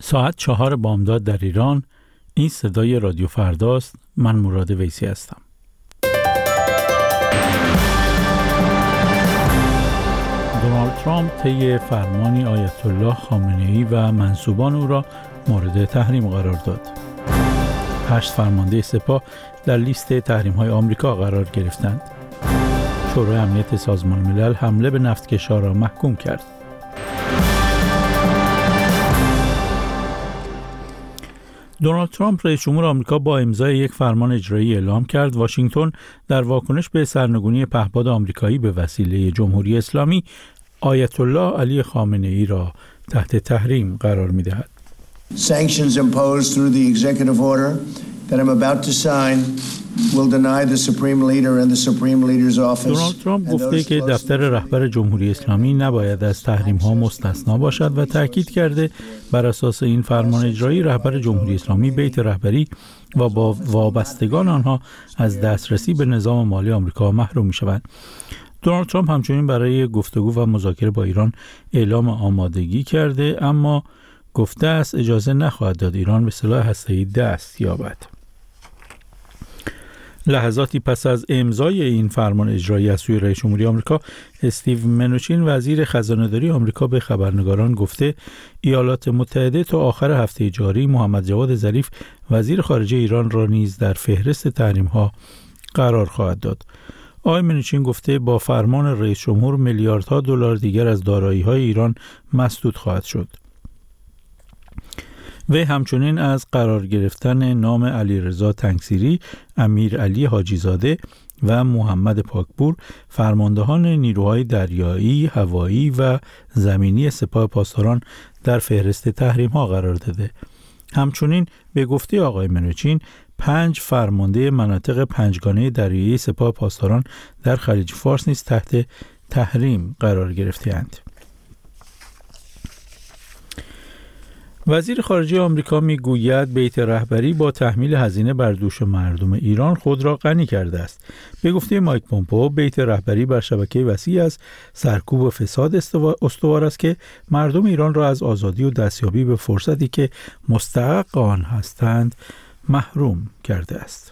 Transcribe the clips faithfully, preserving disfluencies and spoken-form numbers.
ساعت چهار بامداد در ایران. این صدای رادیو فرداست. من مراد ویسی هستم. دونالد ترامپ طی فرمانی آیت الله خامنه‌ای و منسوبان او را مورد تحریم قرار داد. هشت فرمانده سپاه در لیست تحریم‌های آمریکا قرار گرفتند. شورای امنیت سازمان ملل حمله به نفتکش‌ها را محکوم کرد. دونالد ترامپ رئیس جمهور آمریکا با امضای یک فرمان اجرایی اعلام کرد واشنگتن در واکنش به سرنگونی پهپاد آمریکایی به وسیله جمهوری اسلامی آیت الله علی خامنه‌ای را تحت تحریم قرار می‌دهد. Sanctions imposed through the executive order that I'm about to sign will deny the supreme leader and the supreme leader's office. دونالد ترامپ گفته که دفتر رهبر جمهوری اسلامی نباید از تحریم‌ها مستثنا باشد و تاکید کرده بر اساس این فرمان اجرایی رهبر جمهوری اسلامی بیت رهبری و با وابستگان آنها از دسترسی به نظام مالی آمریکا محروم می‌شوند. دونالد ترامپ همچنین برای گفتگو و مذاکره با ایران اعلام آمادگی کرده، اما گفته است اجازه نخواهد داد ایران به سلاح هسته‌ای دست یابد. لحظاتی پس از امضای این فرمان اجرایی از سوی رئیس جمهوری آمریکا، استیو منوچین وزیر خزانه‌داری آمریکا به خبرنگاران گفته ایالات متحده تا آخر هفته جاری محمد جواد ظریف وزیر خارجه ایران را نیز در فهرست تحریم‌ها قرار خواهد داد. آقای منوچین گفته با فرمان رئیس جمهور میلیاردها دلار دیگر از دارایی‌های ایران مسدود خواهد شد. و همچنین از قرار گرفتن نام علیرضا تنگسیری، امیر علی حاجی زاده و محمد پاکپور فرماندهان نیروهای دریایی، هوایی و زمینی سپاه پاسداران در فهرست تحریم‌ها قرار داده. همچنین به گفته آقای منوچین پنج فرمانده مناطق پنجگانه دریایی سپاه پاسداران در خلیج فارس نیز تحت تحریم قرار گرفته‌اند. وزیر خارجه آمریکا میگوید بیت رهبری با تحمیل هزینه بر دوش مردم ایران خود را غنی کرده است. به گفته مایک پومپئو بیت رهبری بر شبکه وسیع از سرکوب و فساد استوار است که مردم ایران را از آزادی و دستیابی به فرصتی که مستحق آن هستند محروم کرده است.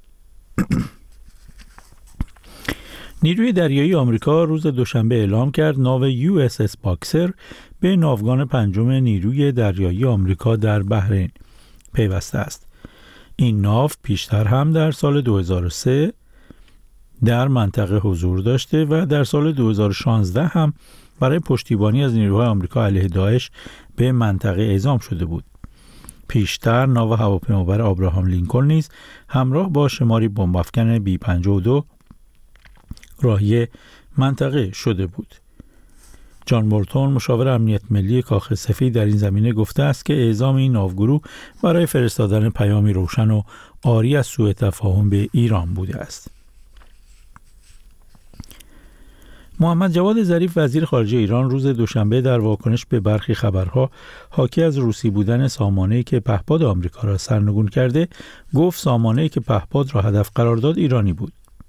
نیروی دریایی آمریکا روز دوشنبه اعلام کرد ناو یو اس اس باکسر به ناوگان پنجم نیروی دریایی آمریکا در بحرین پیوسته است. این ناو پیشتر هم در سال دو هزار و سه در منطقه حضور داشته و در سال دو هزار و شانزده هم برای پشتیبانی از نیروهای آمریکا علیه داعش به منطقه اعزام شده بود. پیشتر ناو هواپیمابر آبراهام لینکلن نیز همراه با شماری بمب افکن بی پنجاه و دو راهی منطقه شده بود. جان بولتون مشاور امنیت ملی کاخ سفید در این زمینه گفته است که اعزام این ناوگروه برای فرستادن پیامی روشن و عاری از سوء تفاهم به ایران بوده است. محمد جواد ظریف وزیر خارجه ایران روز دوشنبه در واکنش به برخی خبرها حاکی از روسی بودن سامانه‌ای که پهپاد آمریکا را سرنگون کرده، گفت سامانه‌ای که پهپاد را هدف قرار داد ایرانی بود.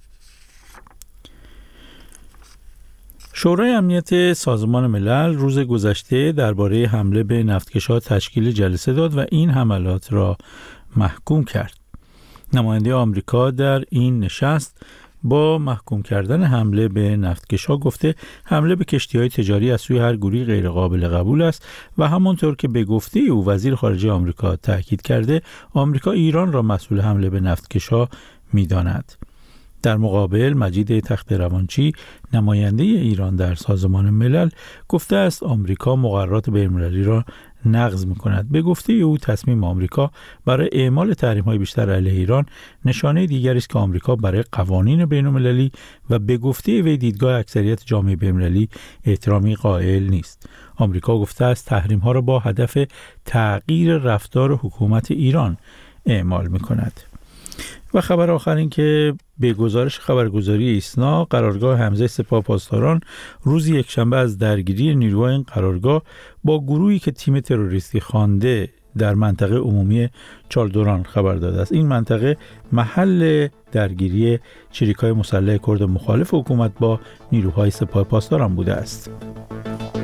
شورای امنیت سازمان ملل روز گذشته درباره حمله به نفتکش‌ها تشکیل جلسه داد و این حملات را محکوم کرد. نماینده آمریکا در این نشست با محکوم کردن حمله به نفتکش‌ها گفته حمله به کشتی‌های تجاری از سوی هر گروهی غیر قابل قبول است و همانطور که به گفته او وزیر خارجه آمریکا تاکید کرده آمریکا ایران را مسئول حمله به نفتکش‌ها می‌داند. در مقابل مجید تخت‌روانچی نماینده ایران در سازمان ملل گفته است آمریکا مقررات بین‌المللی را نقض می‌کند. به گفته او تصمیم آمریکا برای اعمال تحریم‌های بیشتر علیه ایران نشانه دیگری است که آمریکا برای قوانین بین‌المللی و به گفته وی دیدگاه اکثریت جامعه بین‌المللی احترامی قائل نیست. آمریکا گفته است تحریم‌ها را با هدف تغییر رفتار حکومت ایران اعمال می‌کند. و خبر آخر این که به گزارش خبرگزاری ایسنا قرارگاه حمزه سپاه پاسداران روز یکشنبه از درگیری نیروهای این قرارگاه با گروهی که تیم تروریستی خوانده در منطقه عمومی چالدوران خبر داده است. این منطقه محل درگیری چریک‌های مسلح کرد مخالف حکومت با نیروهای سپاه پاسداران بوده است.